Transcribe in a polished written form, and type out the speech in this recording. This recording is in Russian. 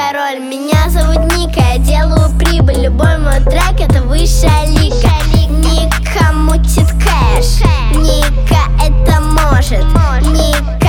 король. Меня зовут Ника, я делаю прибыль. Любой мой трек — это высшая лига. Ника мутит кэш, Ника это может, Ника